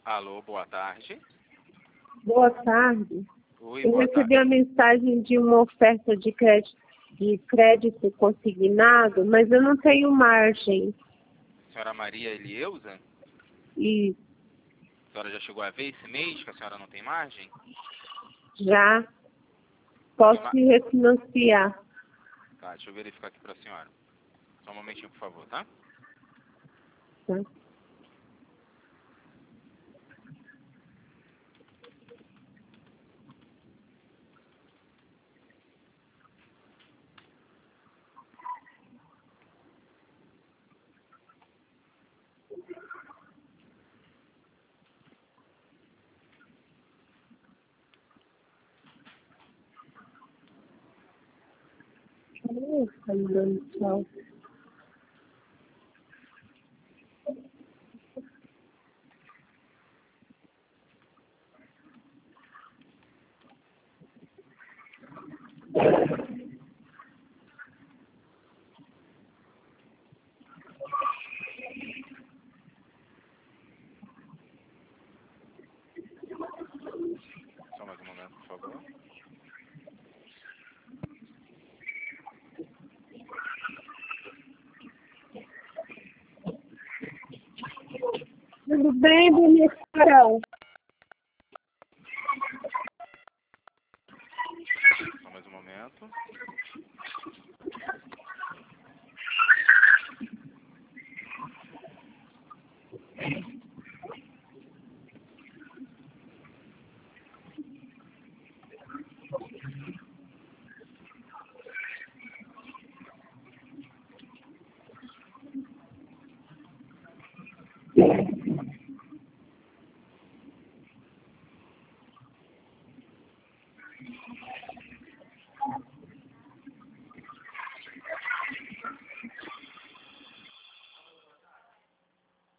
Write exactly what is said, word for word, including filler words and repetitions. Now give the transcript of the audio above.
Alô, boa tarde. Boa tarde. Oi, Eu boa recebi tarde. a mensagem de uma oferta de crédito, de crédito consignado, mas eu não tenho margem. Senhora Maria Elieusa? E A senhora já chegou a ver esse mês que a senhora não tem margem? já posso Tem ma- me refinanciar. Tá, deixa eu verificar aqui pra senhora. Só um momentinho, por favor, tá? Tá? Ih, tá me dando tchau. Só mais um momento, por favor. Tudo bem, bonito Carol? Só mais um momento.